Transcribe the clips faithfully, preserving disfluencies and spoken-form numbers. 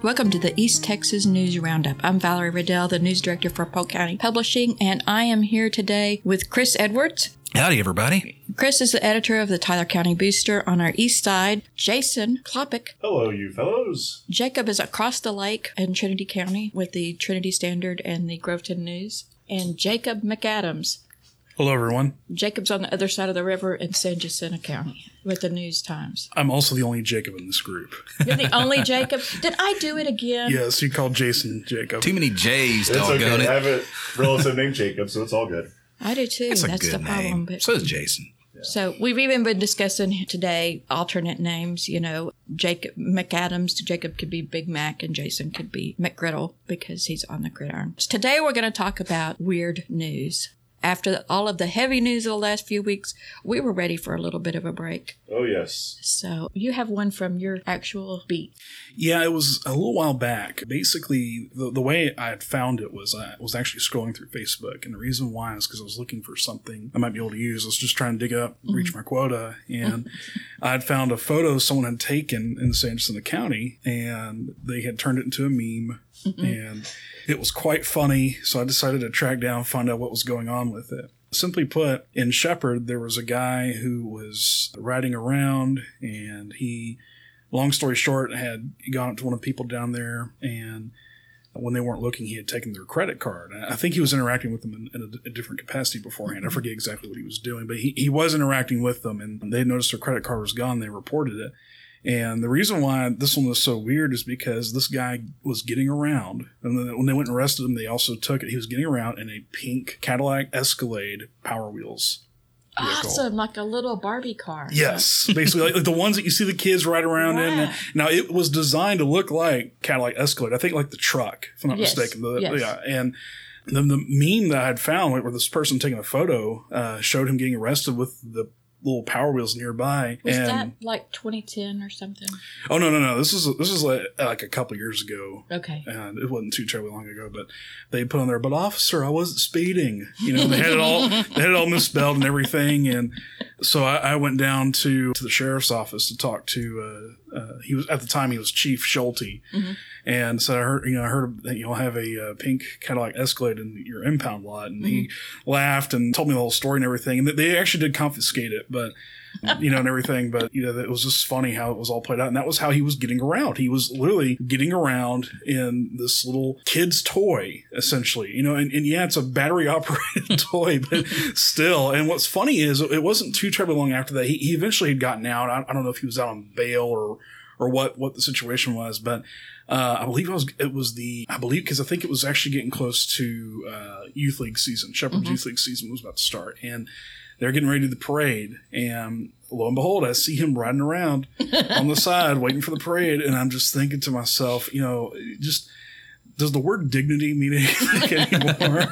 Welcome to the East Texas News Roundup. I'm Valerie Riddell, the news director for Polk County Publishing, and I am here today with Chris Edwards. Howdy, everybody. Chris is the editor of the Tyler County Booster on our east side. Jason Klopik. Hello, you fellows. Jacob is across the lake in Trinity County with the Trinity Standard and the Groveton News. And Jacob McAdams. Hello, everyone. Jacob's on the other side of the river in San Jacinto County with the News Times. I'm also the only Jacob in this group. You're the only Jacob? Did I do it again? Yes, you called Jason Jacob. Too many J's, It's doggone okay. it. I have a relative named Jacob, so it's all good. I do too. That's a That's good the problem. name. But, So is Jason. so we've even been discussing today alternate names. You know, Jacob McAdams. Jacob could be Big Mac and Jason could be McGriddle because he's on the gridiron. Today we're going to talk about weird news. After all of the heavy news of the last few weeks, we were ready for a little bit of a break. Oh, yes. So you have one from your actual beat. Yeah, it was a little while back. Basically, the, the way I had found it was I was actually scrolling through Facebook. And the reason why is because I was looking for something I might be able to use. I was just trying to dig up, reach mm-hmm. my quota. And I had found a photo someone had taken in San Jacinto County, and they had turned it into a meme. Mm-hmm. And it was quite funny, so I decided to track down and find out what was going on with it. Simply put, in Shepherd, there was a guy who was riding around, and he, long story short, had gone up to one of the people down there, and when they weren't looking, he had taken their credit card. I think he was interacting with them in, in a, a different capacity beforehand. I forget exactly what he was doing, but he, he was interacting with them, and they noticed their credit card was gone. They reported it. And the reason why this one was so weird is because this guy was getting around. And then when they went and arrested him, they also took it. He was getting around in a pink Cadillac Escalade Power Wheels vehicle. Awesome, like a little Barbie car. Yes, basically like, like the ones that you see the kids ride around wow. in. Now, it was designed to look like Cadillac Escalade. I think like the truck, if I'm not yes. mistaken. The, yes. Yeah, and the, the meme that I had found where this person taking a photo uh, showed him getting arrested with the little Power Wheels nearby. Was and, that like twenty ten or something? Oh no no no! This is this is like, like a couple years ago. Okay, and it wasn't too terribly long ago. But they put on there, "But officer, I wasn't speeding." You know, they had it all they had it all misspelled and everything. And so I, I went down to to the sheriff's office to talk to. Uh, uh, he was at the time he was Chief Schulte, mm-hmm. and so I heard you know I heard that you'll have a uh, pink Cadillac Escalade in your impound lot, and mm-hmm. he laughed and told me the whole story and everything. And they actually did confiscate it, but. you know, and everything, but, you know, it was just funny how it was all played out. And that was how he was getting around. He was literally getting around in this little kid's toy, essentially, you know, and, and yeah, it's a battery operated toy, but still. And what's funny is it wasn't too terribly long after that. He, he eventually had gotten out. I, I don't know if he was out on bail or, or what, what the situation was, but, uh, I believe it was, it was the, I believe, cause I think it was actually getting close to, uh, youth league season. Shepherd's mm-hmm. youth league season was about to start. And, they're getting ready to the parade, and lo and behold, I see him riding around on the side waiting for the parade, and I'm just thinking to myself, you know, just does the word dignity mean anything anymore?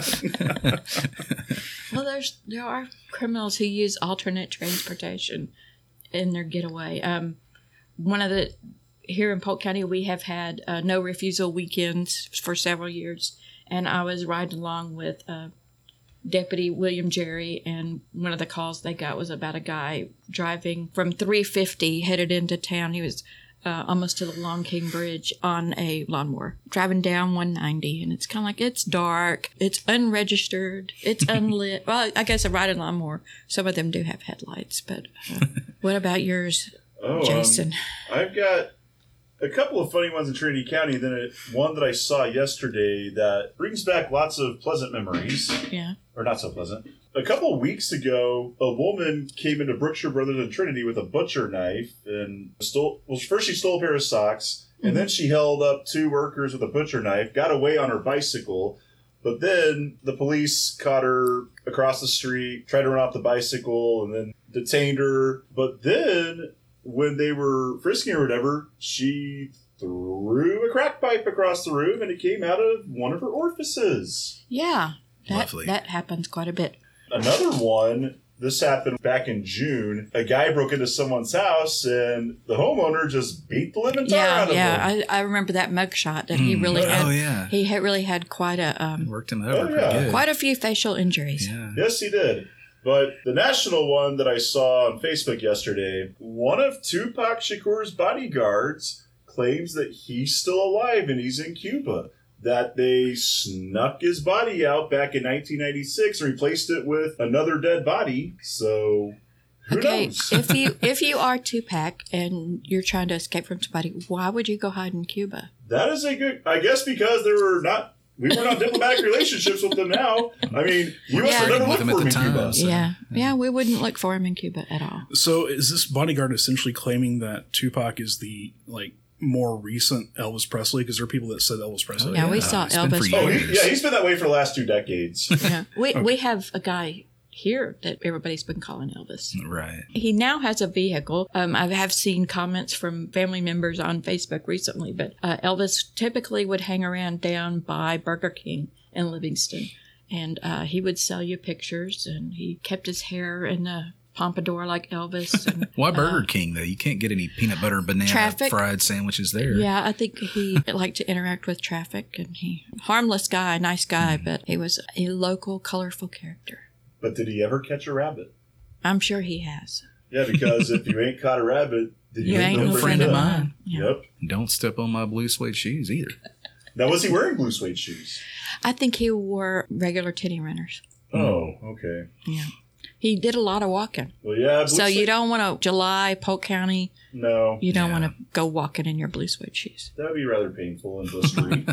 Well, there's there are criminals who use alternate transportation in their getaway. Um, one of the here in Polk County, we have had uh, no refusal weekends for several years, and I was riding along with. Uh, Deputy William Jerry, and one of the calls they got was about a guy driving from three fifty headed into town. He was uh, almost to the Long King Bridge on a lawnmower, driving down one ninety, and it's kind of like, it's dark, it's unregistered, it's unlit. Well, I guess a riding lawnmower, some of them do have headlights, but uh, what about yours, oh, Jason? Um, I've got a couple of funny ones in Trinity County, then a, one that I saw yesterday that brings back lots of pleasant memories. Yeah. Or not so pleasant. A couple of weeks ago, a woman came into Brookshire Brothers in Trinity with a butcher knife and stole, well, first she stole a pair of socks, and mm-hmm. then she held up two workers with a butcher knife, got away on her bicycle, but then the police caught her across the street, tried to run off the bicycle, and then detained her. But then, when they were frisking her or whatever, she threw a crack pipe across the room, and it came out of one of her orifices. Yeah. That, Lovely. That happens quite a bit. Another one, this happened back in June. A guy broke into someone's house, and the homeowner just beat the living tar yeah, out of yeah. him. Yeah, I, I remember that mugshot that he really mm. had. Oh, yeah. He had really had quite a... Um, Worked him over oh, pretty yeah. good. Quite a few facial injuries. Yeah. Yes, he did. But the national one that I saw on Facebook yesterday, one of Tupac Shakur's bodyguards claims that he's still alive and he's in Cuba. That they snuck his body out back in nineteen ninety-six and replaced it with another dead body. So, who okay, knows? if you if you are Tupac and you're trying to escape from somebody, why would you go hide in Cuba? That is a good... I guess because there were not... We were not diplomatic relationships with them now. I mean, U S Yeah. would never With look them for at him in the Cuba. time. So, yeah, yeah, we wouldn't look for him in Cuba at all. So is this bodyguard essentially claiming that Tupac is the like more recent Elvis Presley? Because there are people that said Elvis Presley. Yeah, we yeah. saw It's been Elvis. for Oh, years. he, yeah, he's been that way for the last two decades. Yeah, we we have a guy here that everybody's been calling Elvis. Right. He now has a vehicle. Um, I have seen comments from family members on Facebook recently, but uh, Elvis typically would hang around down by Burger King in Livingston, and uh, he would sell you pictures, and he kept his hair in a pompadour like Elvis. And, Why Burger uh, King, though? You can't get any peanut butter and banana Traffic. fried sandwiches there. Yeah, I think he liked to interact with traffic, and he harmless guy, nice guy, Mm. but he was a local, colorful character. But did he ever catch a rabbit? I'm sure he has. Yeah, because if you ain't caught a rabbit, then You ain't no friend of mine. Yeah. Yep. Don't step on my blue suede shoes either. Now, was he wearing blue suede shoes? I think he wore regular titty runners. Oh, okay. Yeah. He did a lot of walking. Well, yeah. Blue So you suede- don't want to, July, Polk County, No, you don't Yeah. want to go walking in your blue suede shoes. that would be rather painful and blistery.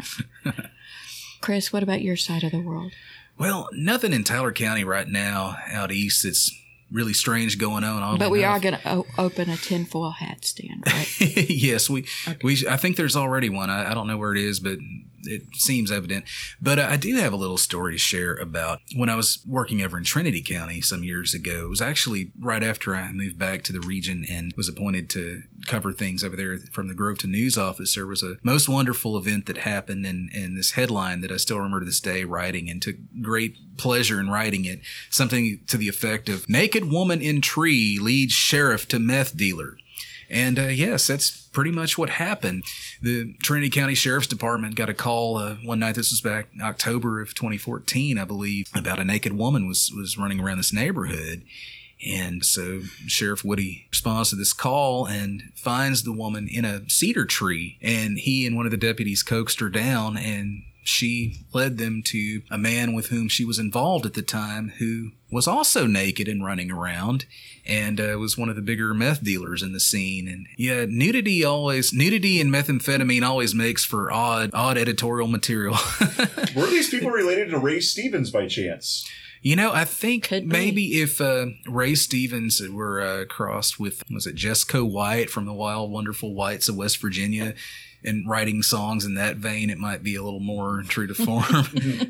Chris, what about your side of the world? Well, nothing in Tyler County right now out east that's really strange going on. oddly But we enough. are going to o- open a tinfoil hat stand, right? Yes, we we. I think there's already one. I, I don't know where it is, but it seems evident. But uh, I do have a little story to share about when I was working over in Trinity County some years ago. It was actually right after I moved back to the region and was appointed to cover things over there from the Groveton News office. There was a most wonderful event that happened, and, and this headline that I still remember to this day writing and took great pleasure in writing it. Something to the effect of, "Naked woman in tree leads sheriff to meth dealer." And uh, yes, that's pretty much what happened. The Trinity County Sheriff's Department got a call uh, one night. This was back in October of twenty fourteen, I believe, about a naked woman was was running around this neighborhood. And so Sheriff Woody responds to this call and finds the woman in a cedar tree. And he and one of the deputies coaxed her down, and she led them to a man with whom she was involved at the time, who was also naked and running around, and uh, was one of the bigger meth dealers in the scene. And yeah, nudity always, nudity and methamphetamine always makes for odd, odd editorial material. Were these people related to Ray Stevens by chance? You know, I think Could be. maybe if uh, Ray Stevens were uh, crossed with, was it Jesco White from the Wild Wonderful Whites of West Virginia, and writing songs in that vein, it might be a little more true to form.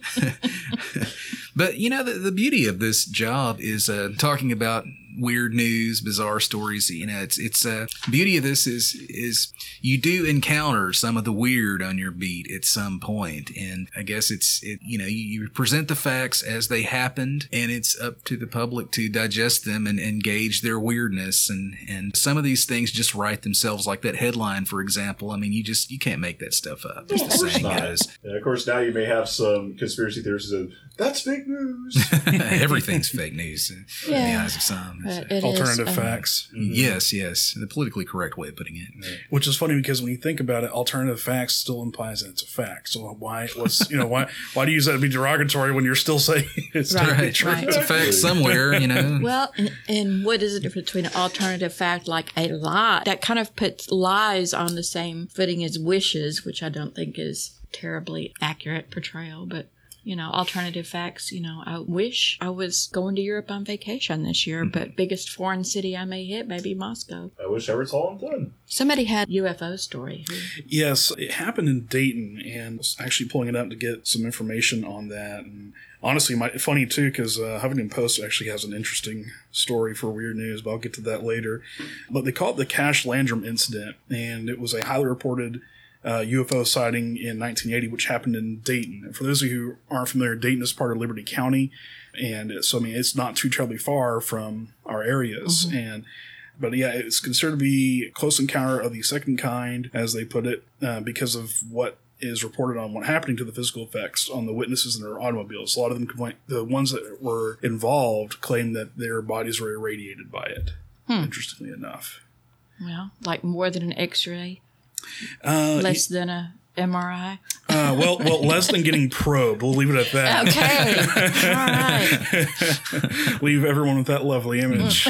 But, you know, the, the beauty of this job is uh, talking about weird news, bizarre stories. You know, it's it's uh, beauty of this is is you do encounter some of the weird on your beat at some point, and I guess it's it you know you, you present the facts as they happened, and it's up to the public to digest them and engage their weirdness. And and some of these things just write themselves, like that headline, for example. I mean, you just you can't make that stuff up. As Of the course saying not. goes. And of course, now you may have some conspiracy theorists that that's fake news. Everything's fake news in the Yeah. eyes of some. But it Alternative is, um, facts. Yes, yes, the politically correct way of putting it. Which is funny because when you think about it, alternative facts still implies that it's a fact. So why what's you know why why do you use that to be derogatory when you're still saying it's Right, totally Right, true? right. It's a fact somewhere, you know. Well, and, and what is the difference between an alternative fact like a lie? That kind of puts lies on the same footing as wishes, which I don't think is terribly accurate portrayal, but you know, alternative facts, you know, I wish I was going to Europe on vacation this year, but biggest foreign city I may hit, maybe Moscow. I wish I were all done. Somebody had U F O story. Yes, it happened in Dayton, and I was actually pulling it up to get some information on that. And honestly, my, funny too, because uh, Huffington Post actually has an interesting story for weird news, but I'll get to that later. But they call it the Cash Landrum incident, and it was a highly reported uh, U F O sighting in nineteen eighty, which happened in Dayton. And for those of you who aren't familiar, Dayton is part of Liberty County, and so I mean it's not too terribly far from our areas, Mm-hmm. and. But yeah, it's considered to be a close encounter of the second kind, as they put it, uh, because of what is reported on what happening to the physical effects on the witnesses in their automobiles. A lot of them complain, the ones that were involved claim that their bodies were irradiated by it, Hmm. interestingly enough. Well, like more than an X-ray. Uh, Less than a M R I? Uh, well, well, less than getting probed. We'll leave it at that. Okay. All right. Leave everyone with that lovely image.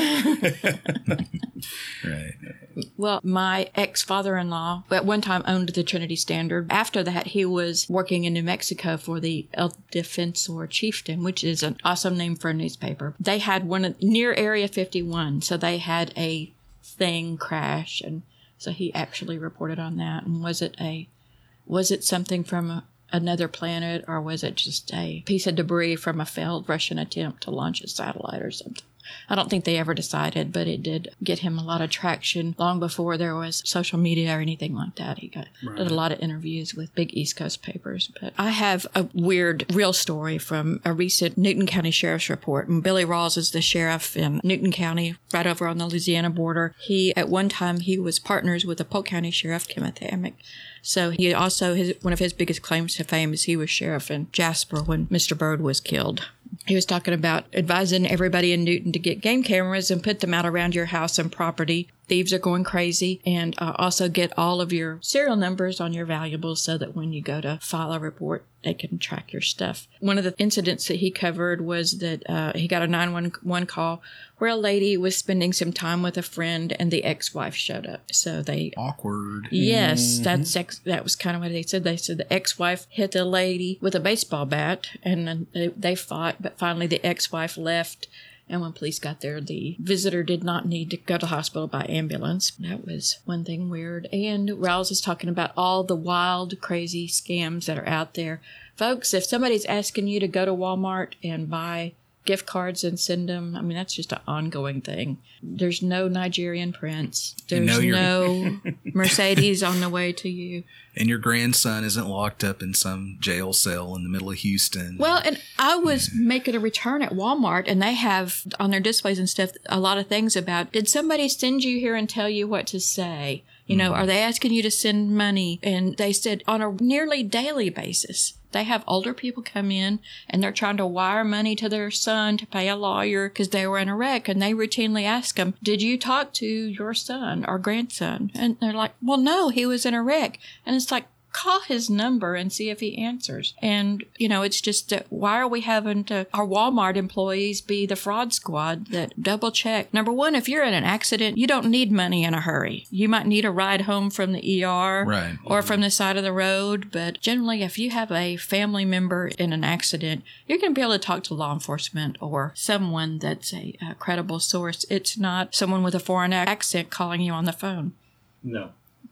Right. Well, my ex-father-in-law at one time owned the Trinity Standard. After that, he was working in New Mexico for the El Defensor Chieftain, which is an awesome name for a newspaper. They had one of, near Area fifty-one, so they had a thing crash, and so he actually reported on that. And was it a Was it something from a, another planet, or was it just a piece of debris from a failed Russian attempt to launch a satellite or something? I don't think they ever decided, but it did get him a lot of traction long before there was social media or anything like that. He got Right. did a lot of interviews with big East Coast papers. But I have a weird real story from a recent Newton County Sheriff's report. And Billy Rawls is the sheriff in Newton County, right over on the Louisiana border. He, at one time, he was partners with the Polk County Sheriff, Kenneth Hammock. So he also, his, one of his biggest claims to fame is he was sheriff in Jasper when Mister Byrd was killed. He was talking about advising everybody in Newton to get game cameras and put them out around your house and property. Thieves are going crazy. And uh, also get all of your serial numbers on your valuables so that when you go to file a report, they can track your stuff. One of the incidents that he covered was that uh, he got a nine one one call where a lady was spending some time with a friend and the ex-wife showed up. So they... Awkward. Yes, that's ex- that was kind of what they said. They said the ex-wife hit the lady with a baseball bat, and then they, they fought, but finally the ex-wife left, and when police got there, the visitor did not need to go to the hospital by ambulance. That was one thing weird. And Rawls is talking about all the wild, crazy scams that are out there. Folks, if somebody's asking you to go to Walmart and buy gift cards and send them, I mean, that's just an ongoing thing. There's no Nigerian prince. You There's know you're- no Mercedes on the way to you. And your grandson isn't locked up in some jail cell in the middle of Houston. Well, and I was making a return at Walmart, and they have on their displays and stuff a lot of things about, did somebody send you here and tell you what to say? You know, are they asking you to send money? And they said on a nearly daily basis, they have older people come in and they're trying to wire money to their son to pay a lawyer because they were in a wreck. And they routinely ask them, did you talk to your son or grandson? And they're like, well, no, he was in a wreck. And it's like, call his number and see if he answers. And, you know, it's just that why are we having to, our Walmart employees be the fraud squad that double check? Number one, if you're in an accident, you don't need money in a hurry. You might need a ride home from the E R Right. or from the side of the road. But generally, if you have a family member in an accident, you're going to be able to talk to law enforcement or someone that's a, a credible source. It's not someone with a foreign accent calling you on the phone. No.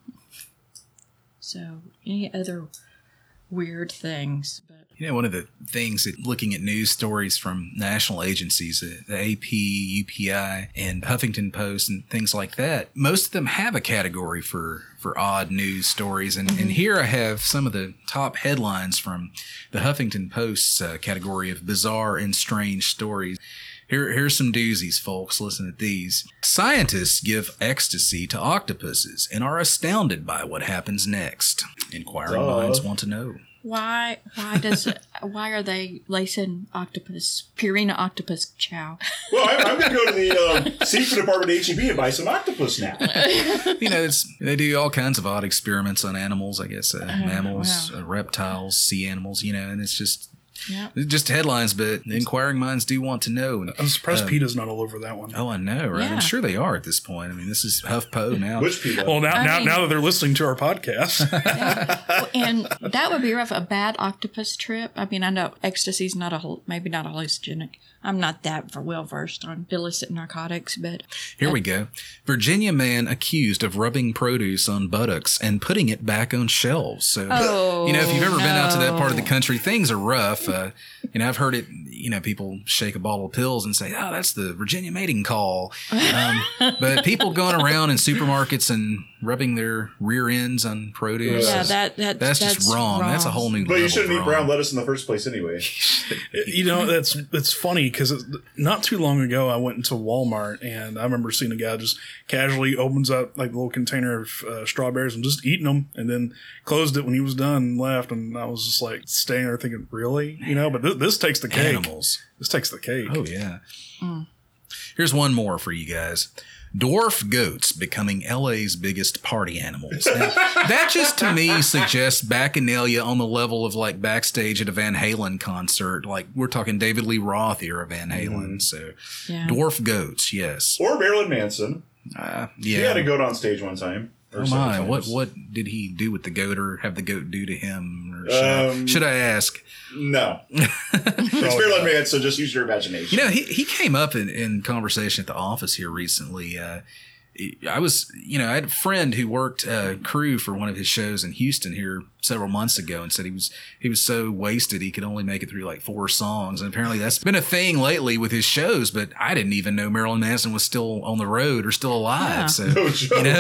So, any other weird things? But You know, one of the things that looking at news stories from national agencies, uh, the A P, U P I, and Huffington Post and things like that, most of them have a category for, for odd news stories. And, and here I have some of the top headlines from the Huffington Post's uh, category of bizarre and strange stories. Here, here's some doozies, folks. Listen to these. Scientists give ecstasy to octopuses and are astounded by what happens next. Inquiring Duh. minds want to know. why? Why does it? Why are they lacing octopus Purina octopus chow? Well, I, I'm going to go to the uh, seafood department at H E B and buy some octopus now. You know, it's they do all kinds of odd experiments on animals, I guess, uh, mammals, wow. uh, reptiles, sea animals, you know, and it's just Yeah. it's just headlines, but inquiring minds do want to know. And, I'm surprised uh, PETA's not all over that one. Oh, I know, right? Yeah. I'm sure they are at this point. I mean, this is HuffPo now. Which people? Well, now, I now, mean- now that they're listening to our podcast, Well, and that would be rough. A bad octopus trip. I mean, I know ecstasy's not a whole, maybe not a hallucinogenic. I'm not that well versed on illicit narcotics, but Here we go. Virginia man accused of rubbing produce on buttocks and putting it back on shelves. So, Oh, you know, if you've ever been out to that part of the no. country, things are rough. Uh, you know, I've heard it, you know, people shake a bottle of pills and say, oh, that's the Virginia mating call. Um, but people going around in supermarkets and rubbing their rear ends on produce. yeah, is- that, that that's, just wrong. That's a whole new But level you shouldn't of eat wrong. brown lettuce in the first place anyway. you know, that's it's funny because not too long ago I went into Walmart and I remember seeing a guy just casually opens up like a little container of uh, strawberries and just eating them, and then closed it when he was done and left. And I was just like staying there thinking, really, you know? But th- this takes the cake. Animals. This takes the cake. Oh, yeah. Here's one more for you guys. Dwarf goats becoming L A's biggest party animals. Now, that just to me suggests bacchanalia on the level of like backstage at a Van Halen concert. Like we're talking David Lee Roth era Van Halen. Mm-hmm. So yeah. dwarf goats, yes. Or Marilyn Manson. Uh, yeah. He had a goat on stage one time. Oh my! What what did he do with the goat, or have the goat do to him? Or should, um, I, should I ask? No, it's Marilyn Manson. Just use your imagination. You know, he he came up in, in conversation at the office here recently. Uh, I was, you know, I had a friend who worked uh, crew for one of his shows in Houston here several months ago, and said he was he was so wasted he could only make it through like four songs. And apparently that's been a thing lately with his shows. But I didn't even know Marilyn Manson was still on the road or still alive. Yeah. So no joke. You know,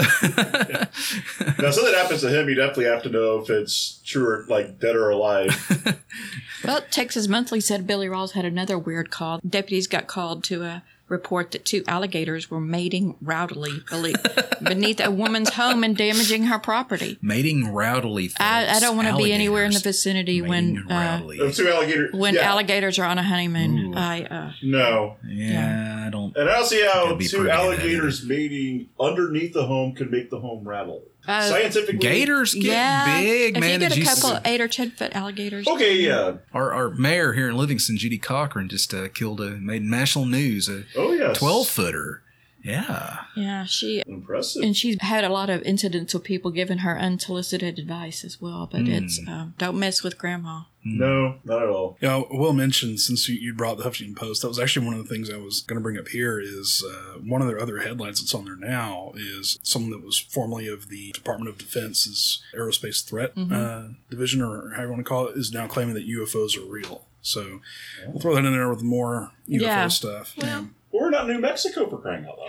now something happens to him, you definitely have to know if it's true or like dead or alive. Well, Texas Monthly said Billy Rawls had another weird call. Deputies got called to a report that two alligators were mating rowdily beneath a woman's home and damaging her property. Mating rowdily. Folks. I, I don't want to be anywhere in the vicinity mating when uh, two alligators when yeah. alligators are on a honeymoon. Ooh. I uh, no. Yeah, yeah, I don't. And I don't see how two alligators mating underneath the home can make the home rattle. Uh, Scientifically, gators get yeah, big, if man. you get a you couple s- of eight or ten foot alligators. Okay, yeah. Our our mayor here in Livingston, Judy Cochran, just uh, killed a made national news. A oh yes, twelve footer. Yeah. Yeah, she impressive, and she's had a lot of incidents with people giving her unsolicited advice as well. But mm. it's um, don't mess with Grandma. No, not at all. Yeah, I will mention, since you, you brought the Huffington Post, that was actually one of the things I was going to bring up here. Is uh, one of their other headlines that's on there now is someone that was formerly of the Department of Defense's Aerospace Threat mm-hmm. uh, Division, or how you want to call it, is now claiming that U F Os are real. So yeah. we'll throw that in there with more U F O yeah. stuff. Well, yeah. We're not New Mexico for crying out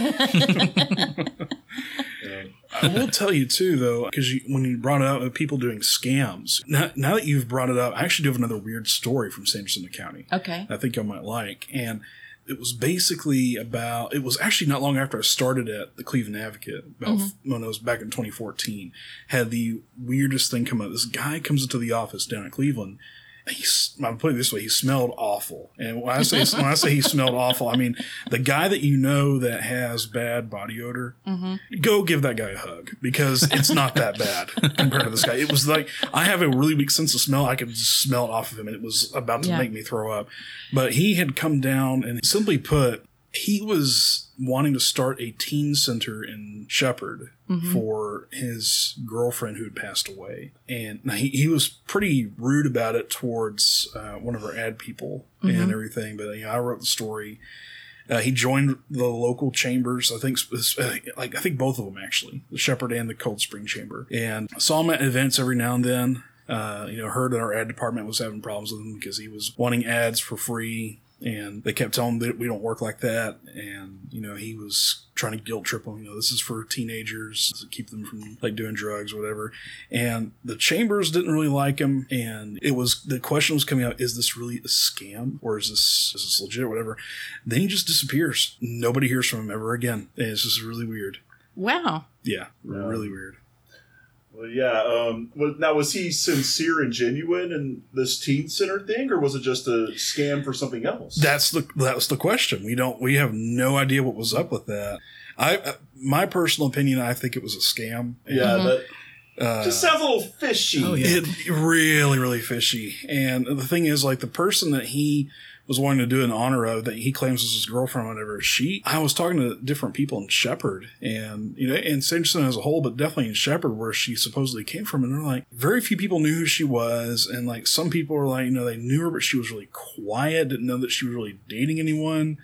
loud. yeah. I will tell you too, though, because when you brought it up of people doing scams, now, now that you've brought it up, I actually do have another weird story from Sanderson County. Okay. I think I might like. And it was basically about, it was actually not long after I started at the Cleveland Advocate, about mm-hmm. when it was back in twenty fourteen, had the weirdest thing come up. This guy comes into the office down at Cleveland. He's, I'll put it this way, he smelled awful. And when I say when I say he smelled awful, I mean the guy that you know that has bad body odor, mm-hmm. go give that guy a hug, because it's not that bad compared to this guy. It was like, I have a really weak sense of smell. I could just smell it off of him, and it was about to yeah. make me throw up. But he had come down, and simply put, he was wanting to start a teen center in Shepherd mm-hmm. for his girlfriend who had passed away. And he, he was pretty rude about it towards uh, one of our ad people mm-hmm. and everything. But you know, I wrote the story. Uh, he joined the local chambers. I think, uh, like I think both of them actually, the Shepherd and the Cold Spring Chamber. And saw him at events every now and then. Uh, you know, heard that our ad department was having problems with him because he was wanting ads for free. And they kept telling him that we don't work like that. And, you know, he was trying to guilt trip them. You know, this is for teenagers to keep them from, like, doing drugs or whatever. And the chambers didn't really like him. And it was, the question was coming out, is this really a scam? Or is this, is this legit or whatever? Then he just disappears. Nobody hears from him ever again. And it's just really weird. Wow. Yeah, yeah. Really weird. Well, yeah. Um, now, was he sincere and genuine in this teen center thing, or was it just a scam for something else? That's the that's the question. We don't. We have no idea what was up with that. I, uh, my personal opinion, I think it was a scam. Yeah, mm-hmm. that uh, just sounds a little fishy. Oh, yeah. It really, really fishy. And the thing is, like, the person that he was wanting to do in honor of, that he claims was his girlfriend or whatever, she, I was talking to different people in Shepherd, and, you know, and Sanderson as a whole, but definitely in Shepherd, where she supposedly came from, and they're like, very few people knew who she was, and, like, some people were like, you know, they knew her, but she was really quiet, didn't know that she was really dating anyone,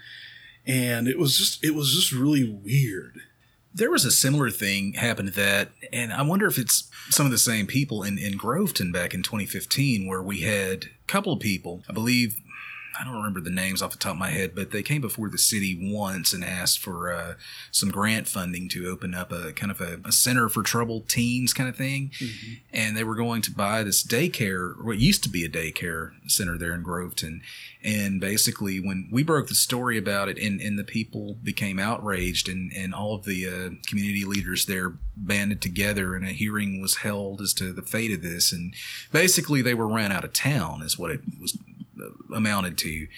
and it was just, it was just really weird. There was a similar thing happened to that, and I wonder if it's some of the same people in, in Groveton back in twenty fifteen, where we had a couple of people, I believe, I don't remember the names off the top of my head, but they came before the city once and asked for uh, some grant funding to open up a kind of a, a center for troubled teens kind of thing. Mm-hmm. And they were going to buy this daycare, what used to be a daycare center there in Groveton. And basically, when we broke the story about it, and, and the people became outraged, and, and all of the uh, community leaders there banded together, and a hearing was held as to the fate of this. And basically, they were ran out of town, is what it was amounted to.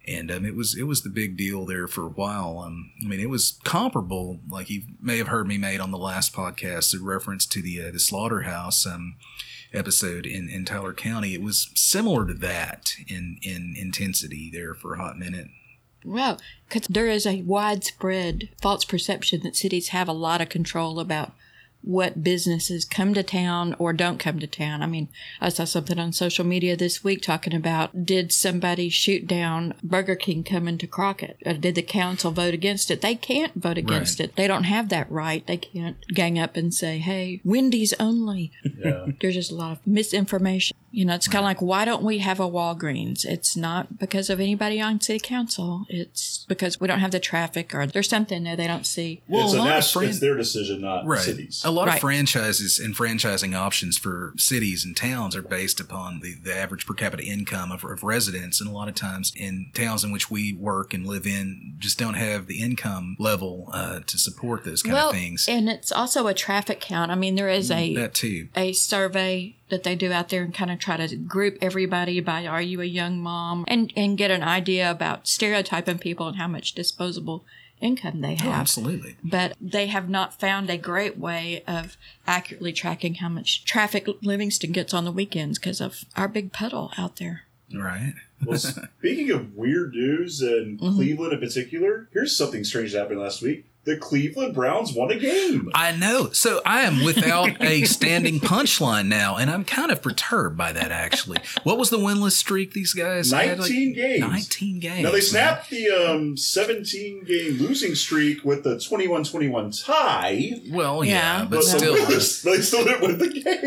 And um, it was it was the big deal there for a while. Um, I mean, it was comparable, like you may have heard me made on the last podcast, a reference to the uh, the slaughterhouse um, episode in, in Tyler County. It was similar to that in, in intensity there for a hot minute. Well, because there is a widespread false perception that cities have a lot of control about what businesses come to town or don't come to town. I mean, I saw something on social media this week talking about, did somebody shoot down Burger King coming to Crockett? Or did the council vote against it? They can't vote against Right. it. They don't have that right. They can't gang up and say, hey, Wendy's only. Yeah. There's just a lot of misinformation. You know, it's kind of like, why don't we have a Walgreens? It's not because of anybody on city council. It's because we don't have the traffic, or there's something there they don't see. Well, it's, a a lot of nas- fran- it's their decision, not Right. cities. A lot Right. of franchises and franchising options for cities and towns are based upon the, the average per capita income of, of residents. And a lot of times in towns in which we work and live in just don't have the income level uh, to support those kind well, of things. and it's also a traffic count. I mean, there is a That too. a survey that they do out there and kind of try to group everybody by, are you a young mom, and and get an idea about stereotyping people and how much disposable income they Oh, have. absolutely. But they have not found a great way of accurately tracking how much traffic Livingston gets on the weekends because of our big puddle out there. Right. Well, speaking of weird news and Mhm. Cleveland in particular, here's something strange that happened last week. The Cleveland Browns won a game. I know. So I am without a standing punchline now, and I'm kind of perturbed by that, actually. What was the winless streak these guys had? Like, nineteen games. nineteen games. Now, they snapped the um, seventeen-game losing streak with the twenty-one twenty-one tie, Well, yeah, Yeah. but but, still. the winless- they still didn't win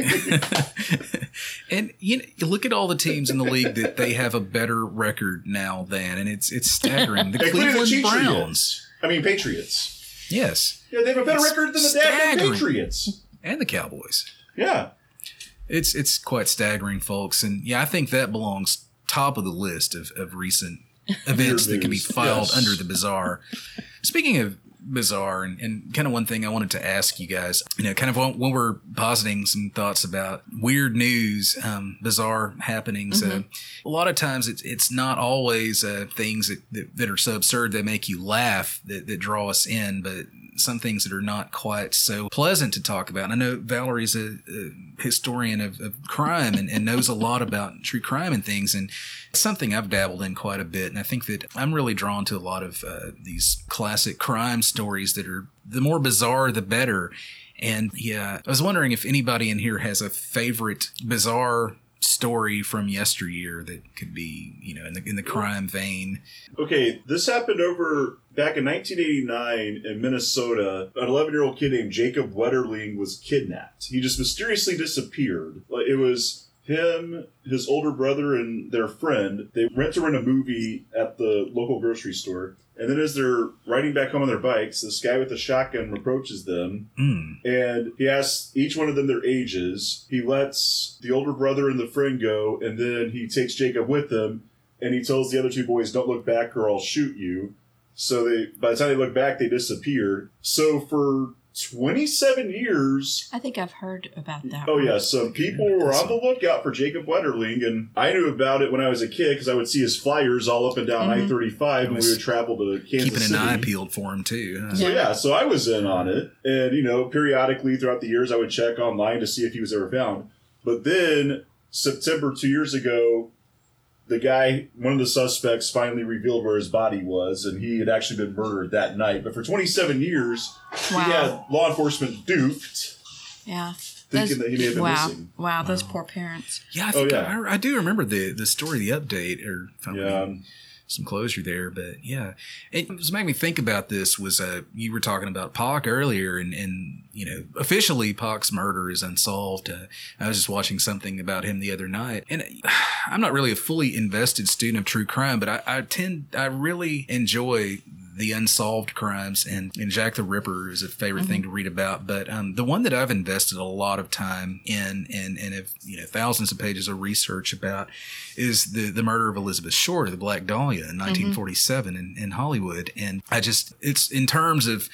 the game. And you know, you look at all the teams in the league that they have a better record now than, and it's it's staggering. The Including the Cleveland Browns. Patriots. I mean, Patriots. Yes. Yeah, they have a better It's record than the damn staggering. Patriots. And the Cowboys. Yeah. It's it's quite staggering, folks. And yeah, I think that belongs top of the list of, of recent events that can be news. filed Yes. under the bizarre. Speaking of bizarre, and, and kind of one thing I wanted to ask you guys, you know, kind of when, when we're positing some thoughts about weird news, um, bizarre happenings, uh, a lot of times it's it's not always uh, things that, that, that are so absurd they make you laugh that, that draw us in, but some things that are not quite so pleasant to talk about. And I know Valerie's a, a historian of, of crime and, and knows a lot about true crime and things, and it's something I've dabbled in quite a bit. And I think that I'm really drawn to a lot of uh, these classic crime stories that are the more bizarre, the better. And yeah, I was wondering if anybody in here has a favorite bizarre story from yesteryear that could be, you know, in the in the crime vein. Okay, this happened over back in nineteen eighty-nine in Minnesota. An eleven-year-old kid named Jacob Wetterling was kidnapped. He just mysteriously disappeared. Like, it was him, his older brother, and their friend. They went to rent a movie at the local grocery store. And then as they're riding back home on their bikes, this guy with a shotgun approaches them. Mm. And he asks each one of them their ages. He lets the older brother and the friend go, and then he takes Jacob with him, and he tells the other two boys, "Don't look back or I'll shoot you." So they, by the time they look back, they disappear. So for twenty-seven years... I think I've heard about that. Oh, one. yeah. So people were on the lookout for Jacob Wetterling, and I knew about it when I was a kid because I would see his flyers all up and down Mhm. I thirty-five when we would travel to Kansas Keeping City. an eye peeled for him too. huh? So yeah, so I was in on it, and you know, periodically throughout the years, I would check online to see if he was ever found. But then September two years ago, the guy, one of the suspects, finally revealed where his body was, and he had actually been murdered that night. But for twenty-seven years, Wow. he had law enforcement duped, Yeah. thinking Those- that he may have been wow. missing. Wow, those poor parents. Yeah, I, Oh, think yeah. I, I do remember the the story, the update, or if I'm Yeah. reading some closure there. But yeah, it was made me think about this. Was uh, you were talking about Pac earlier, and and you know, officially Pac's murder is unsolved. Uh, I was just watching something about him the other night, and I'm not really a fully invested student of true crime, but I, I tend I really enjoy the unsolved crimes, and, and Jack the Ripper is a favorite thing to read about. But um, the one that I've invested a lot of time in and, and have, you know, thousands of pages of research about is the, the murder of Elizabeth Short, the Black Dahlia in nineteen forty-seven in, in Hollywood. And I just, it's in terms of,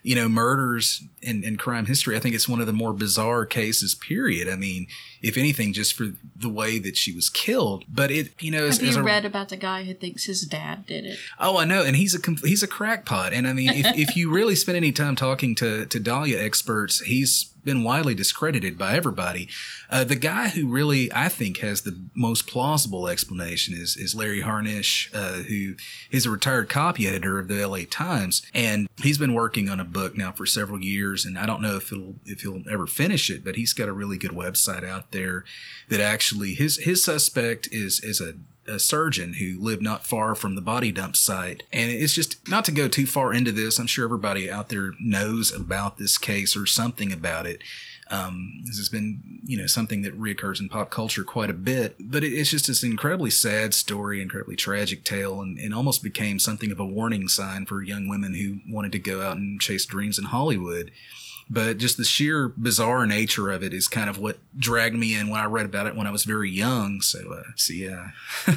you know, murders in, in crime history. I think it's one of the more bizarre cases, period. I mean, if anything, just for the way that she was killed. But it, you know, as, have you as a, read about the guy who thinks his dad did it? Oh, I know. And he's a, com- he's a crackpot. And I mean, if, if you really spend any time talking to, to Dahlia experts, he's been widely discredited by everybody. Uh, the guy who really, I think, has the most plausible explanation is, is Larry Harnish, uh, who is a retired copy editor of the L A Times. And he's been working on a book now for several years. And I don't know if he'll, if he'll ever finish it, but he's got a really good website out there that actually his, his suspect is, is a, a surgeon who lived not far from the body dump site. And it's just, not to go too far into this, I'm sure everybody out there knows about this case or something about it. Um, this has been, you know, something that reoccurs in pop culture quite a bit, but it, it's just this incredibly sad story, incredibly tragic tale, and, and almost became something of a warning sign for young women who wanted to go out and chase dreams in Hollywood. But just the sheer bizarre nature of it is kind of what dragged me in when I read about it when I was very young. So, uh, so yeah.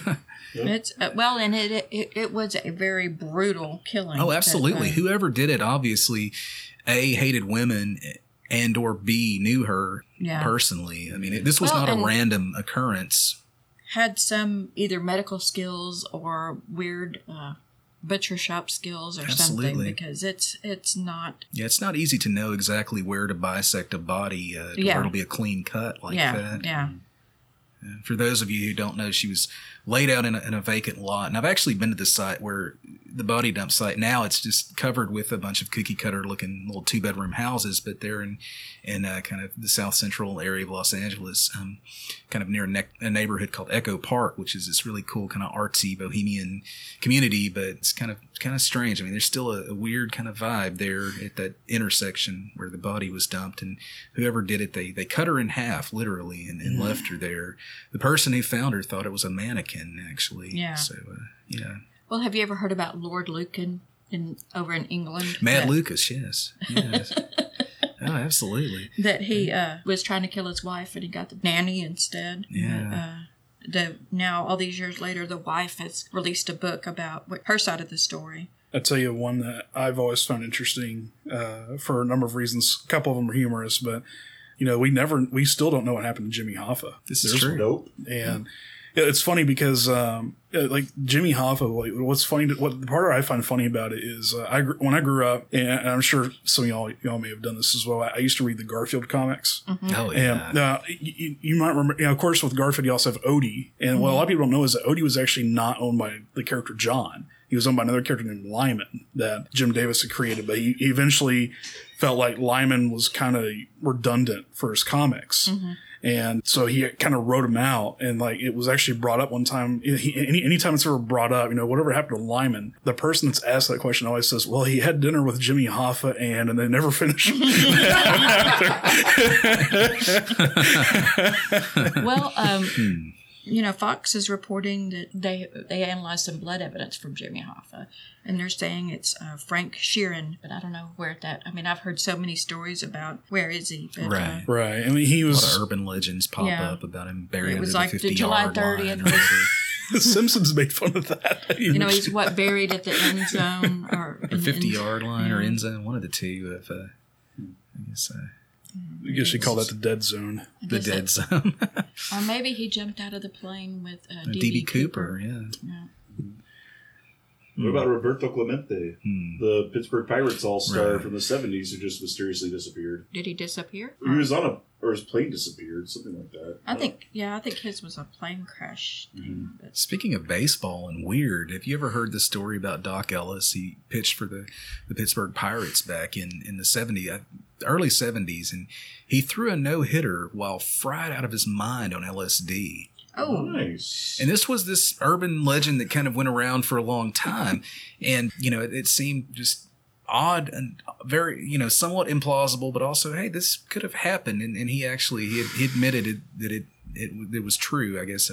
It's uh, well, and it, it it was a very brutal killing. Oh, absolutely. That, uh, Whoever did it, obviously, A, hated women, and or B, knew her Yeah. personally. I mean, it, this was Well, not a and- random occurrence. had some either medical skills or weird uh, butcher shop skills or something, Absolutely. because it's it's not. Yeah, it's not easy to know exactly where to bisect a body uh, to Yeah. where it'll be a clean cut like yeah, that. yeah. And for those of you who don't know, she was laid out in a, in a vacant lot. And I've actually been to the site where the body dump site. Now it's just covered with a bunch of cookie cutter looking little two bedroom houses, but they're in, in uh, kind of the south central area of Los Angeles, um, kind of near a, ne- a neighborhood called Echo Park, which is this really cool kind of artsy bohemian community, but it's kind of kind of strange. I mean, there's still a, a weird kind of vibe there at that intersection where the body was dumped, and whoever did it, they, they cut her in half, literally, and, and Mm. left her there. The person who found her thought it was a mannequin, actually. Yeah. So, uh, yeah. Well, have you ever heard about Lord Lucan in over in England? Mad that, Lucas, yes. Yes. Oh, absolutely. That he uh, was trying to kill his wife, and he got the nanny instead. Yeah. Uh, the now all these years later, the wife has released a book about what, her side of the story. I'll tell you one that I've always found interesting uh, for a number of reasons. A couple of them are humorous, but you know, we never, we still don't know what happened to Jimmy Hoffa. This is There's- true. Nope. And yeah, it's funny because, um, uh, like Jimmy Hoffa, what- what's funny, to, what the part I find funny about it is, uh, I gr- when I grew up, and I'm sure some of y'all y'all may have done this as well. I, I used to read the Garfield comics, Oh, yeah. and uh, you, you might remember. You know, of course, with Garfield, you also have Odie, and what a lot of people don't know is that Odie was actually not owned by the character John. He was owned by another character named Lyman that Jim Davis had created, but he, he eventually felt like Lyman was kind of redundant for his comics. And so he kind of wrote him out, and like it was actually brought up one time. He, any anytime it's ever brought up, you know, whatever happened to Lyman, the person that's asked that question always says, "Well, he had dinner with Jimmy Hoffa, and and they never finished." Well, um, Hmm. you know, Fox is reporting that they they analyzed some blood evidence from Jimmy Hoffa, and they're saying it's uh, Frank Sheeran, but I don't know where that. I mean, I've heard so many stories about where is he, but, Right. Uh, Right. I mean, he A lot was. of urban legends pop Yeah. up about him buried It under was the like the fifty July yard thirtieth line. The Simpsons made fun of that. you know, he's what buried at the end zone or Or in the fifty end- yard line or yeah. end zone, one of the two. Of, uh, I guess uh, I guess you call that the dead zone. I the guess dead that- zone. Or maybe he jumped out of the plane with uh, D D B B Cooper, yeah. Yeah. What about Roberto Clemente, Hmm. the Pittsburgh Pirates all-star Right. from the seventies who just mysteriously disappeared? Did he disappear? He was on a, or his plane disappeared, something like that. I think, yeah, I think his was a plane crash. Thing, but Speaking of baseball and weird, have you ever heard the story about Doc Ellis? He pitched for the, the Pittsburgh Pirates back in, in the seventies, uh, early seventies, and he threw a no-hitter while fried out of his mind on L S D. oh, Nice. And this was this urban legend that kind of went around for a long time. And, you know, it, it seemed just odd and very, you know, somewhat implausible, but also, hey, this could have happened. And, and he actually, he, he admitted it, that it, it, it was true, I guess, in a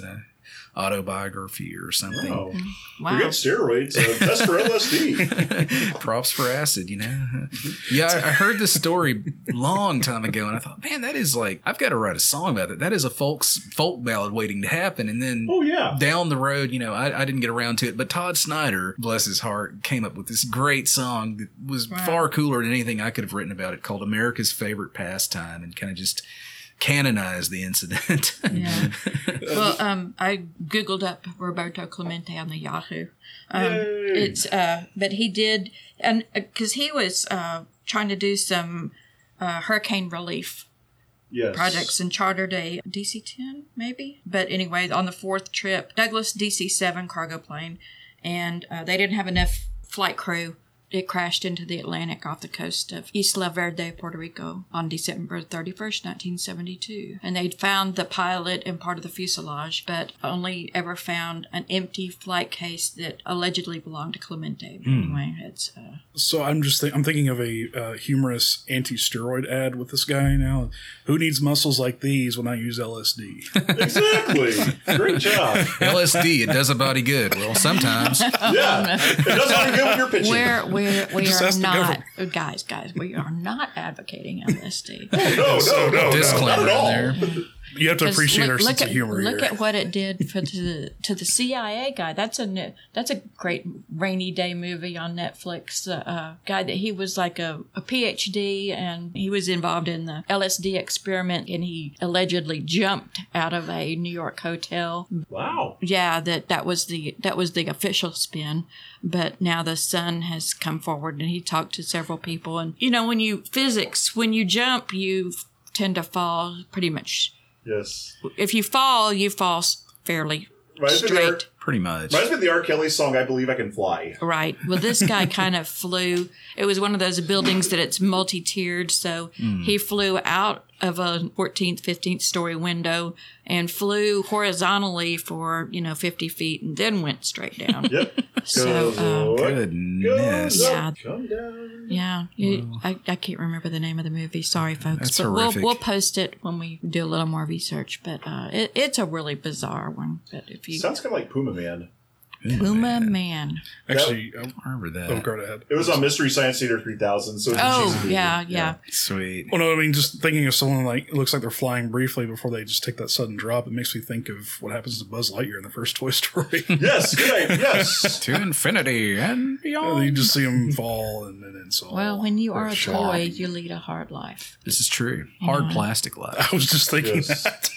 autobiography or something. Oh. Wow. Forget steroids. Uh, test for L S D. Props for acid, you know. Yeah, I, I heard this story long time ago, and I thought, man, that is like I've got to write a song about it. That is a folks folk ballad waiting to happen. And then Oh, yeah. down the road, you know, I, I didn't get around to it, but Todd Snyder, bless his heart, came up with this great song that was Wow. far cooler than anything I could have written about it, called America's Favorite Pastime, and kind of just canonized the incident. Yeah. Well, um, I googled up Roberto Clemente on the Yahoo. Um, Yay. it's uh, but he did, and because he was uh trying to do some uh, hurricane relief Yes. projects and chartered a D C ten maybe. But anyway, on the fourth trip, Douglas D C seven cargo plane, and uh, they didn't have enough flight crew. It crashed into the Atlantic off the coast of Isla Verde, Puerto Rico on December thirty-first, nineteen seventy-two. And they'd found the pilot and part of the fuselage, but only ever found an empty flight case that allegedly belonged to Clemente. But anyway, it's... Uh, So I'm just think, I'm thinking of a uh, humorous anti-steroid ad with this guy now. Who needs muscles like these when I use L S D? Exactly. Great job. L S D, it does a body good. Well, sometimes. Yeah. It does not good when you're pitching. We're, we're, we Just are ask the not, government. guys, guys, we are not advocating L S D. no, no, no, no. Disclaimer Not at all. in there. You have to 'Cause appreciate look, our look sense at, of humor Look here. at what it did for to the to the C I A guy. That's a ne- that's a great rainy day movie on Netflix. The uh, guy that he was like a, a P H D and he was involved in the L S D experiment and he allegedly jumped out of a New York hotel. Wow. Yeah, that that was the that was the official spin. But now the son has come forward and he talked to several people. And you know, when you physics, when you jump, you tend to fall pretty much. Yes. If you fall, you fall s- fairly Reminds me of the R- straight. Pretty much. reminds me of the R. Kelly song, I Believe I Can Fly. Right. Well, this guy kind of flew. It was one of those buildings that it's multi-tiered. So he flew out of a fourteenth, fifteenth story window and flew horizontally for, you know, fifty feet and then went straight down. Yep. So, Goes uh, up, Goodness. goes up, Yeah. come down. Yeah, you, I, I can't remember the name of the movie. Sorry, folks. That's but we'll horrific. we'll post it when we do a little more research. But uh, it, it's a really bizarre one. But if you Sounds kind of like Puma Man. Puma Man. Actually, I I remember that. oh, go right ahead. It was on Mystery Science Theater three thousand. So it was a Oh cheesy movie. yeah, yeah. Sweet. Well, no, I mean, just thinking of someone like, it looks like they're flying briefly before they just take that sudden drop. It makes me think of what happens to Buzz Lightyear in the first Toy Story. Yes, good. Yes. To infinity and beyond. You just see him fall and then it's all. Well, when you are a shot. toy, you lead a hard life. This is true. Hard plastic life. I was just thinking Yes. that.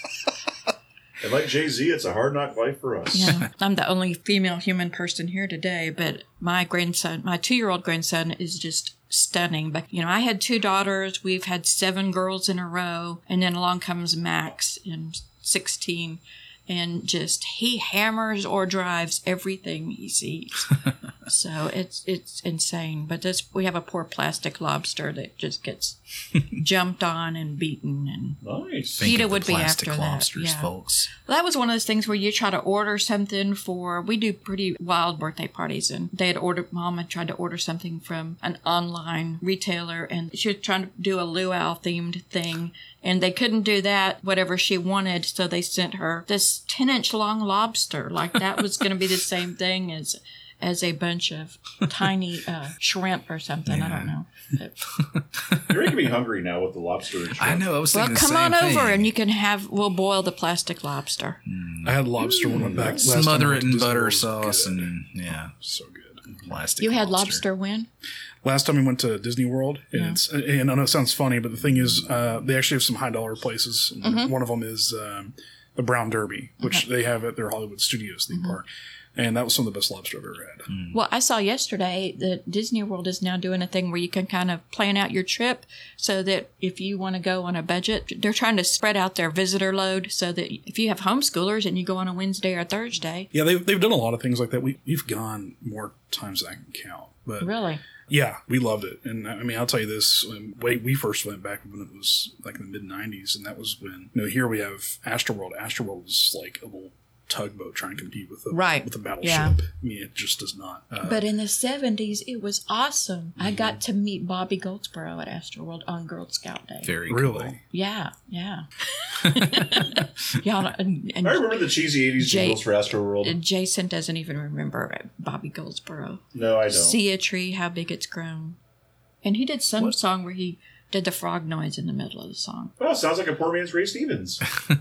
And like Jay-Z, it's a hard knock life for us. Yeah, I'm the only female human person here today, but my grandson, my two-year-old grandson, is just stunning. But you know, I had two daughters. We've had seven girls in a row, and then along comes Max in sixteen, and just he hammers or drives everything he sees. So it's it's insane. But this we have a poor plastic lobster that just gets jumped on and beaten and. Nice. Think PETA of the would be plastic after that, lobsters, yeah. folks. Well, that was one of those things where you try to order something for. We do pretty wild birthday parties, and they had ordered. Mom had tried to order something from an online retailer, and she was trying to do a luau themed thing, and they couldn't do that. Whatever she wanted, so they sent her this ten inch long lobster. Like that was going to be the same thing as as a bunch of tiny uh, shrimp or something. I don't know. But, You're making me hungry now with the lobster and shrimp. I know. I was well, thinking come the same on thing. over, and you can have. We'll boil the plastic lobster. I had lobster when I went back. last time I Smother went it to in Disney butter World. It was sauce good. and yeah, So good. plastic. You had lobster when? Last time we went to Disney World, and Yeah. it's and I know it sounds funny, but the thing is, uh, they actually have some high dollar places. Mm-hmm. One of them is um, the Brown Derby, which they have at their Hollywood Studios theme Mm-hmm. park, and that was some of the best lobster I've ever had. Mm. Well, I saw yesterday that Disney World is now doing a thing where you can kind of plan out your trip so that if you want to go on a budget, they're trying to spread out their visitor load so that if you have homeschoolers and you go on a Wednesday or Thursday. Yeah, they've they've done a lot of things like that. We we've gone more times than I can count, but Really? yeah, we loved it. And I mean, I'll tell you this: when we we first went back when it was like in the mid nineties, and that was when you know here we have Astroworld. Astroworld was like a little tugboat try and compete with a, Right. with a battleship. Yeah. I mean, it just does not. Uh, But in the seventies, it was awesome. I got to meet Bobby Goldsboro at Astroworld on Girl Scout Day. Very really? cool. Yeah, yeah. yeah and, and I remember the cheesy eighties Jay- jingles for Astroworld. Jason doesn't even remember Bobby Goldsboro. No, I don't. See a tree, how big it's grown. And he did some What? song where he did the frog noise in the middle of the song. Well, sounds like a poor man's Ray Stevens.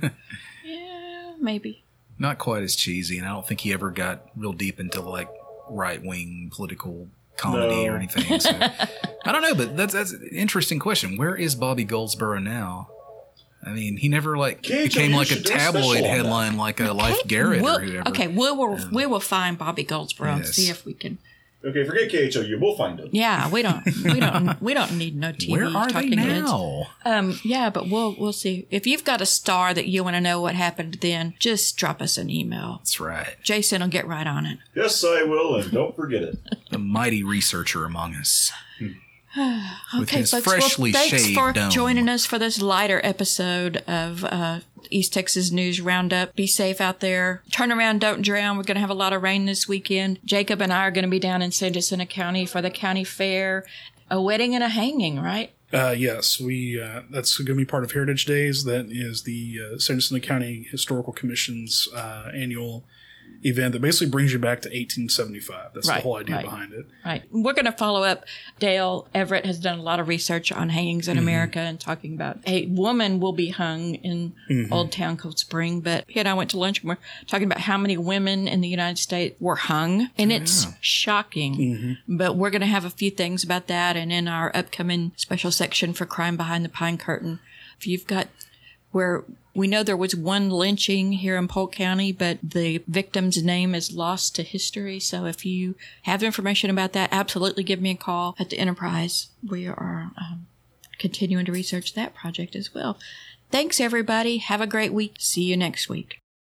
Yeah, maybe. Not quite as cheesy, and I don't think he ever got real deep into like right wing political comedy No. or anything. So I don't know, but that's that's an interesting question. Where is Bobby Goldsboro now? I mean, he never like K H O, became you like a should do a special tabloid on that. headline like a Life Garrett We'll- or whoever. okay, we will we will find Bobby Goldsboro and Yes. see if we can. Okay, forget K H O U. We'll find him. Yeah, we don't we don't we don't need no T V Where are they talking heads. now? Um, yeah, but we'll we'll see. If you've got a star that you want to know what happened, then just drop us an email. That's right. Jason will get right on it. Yes, I will, and don't forget it. The mighty researcher among us. With Okay, his folks. freshly well, thanks shaved for dome. joining us for this lighter episode of uh, East Texas News Roundup. Be safe out there. Turn around, don't drown. We're going to have a lot of rain this weekend. Jacob and I are going to be down in San Jacinto County for the county fair. A wedding and a hanging, right? Uh, yes, we. Uh, that's going to be part of Heritage Days. That is the uh, San Jacinto County Historical Commission's uh, annual event that basically brings you back to eighteen seventy-five. That's Right, the whole idea right. behind it. Right. We're going to follow up. Dale Everett has done a lot of research on hangings in America and talking about a woman will be hung in Old Town Cold Spring. But he and I went to lunch and we're talking about how many women in the United States were hung. And it's shocking. But we're going to have a few things about that. And in our upcoming special section for Crime Behind the Pine Curtain, if you've got where we know there was one lynching here in Polk County, but the victim's name is lost to history. So if you have information about that, absolutely give me a call at the Enterprise. We are um, continuing to research that project as well. Thanks, everybody. Have a great week. See you next week.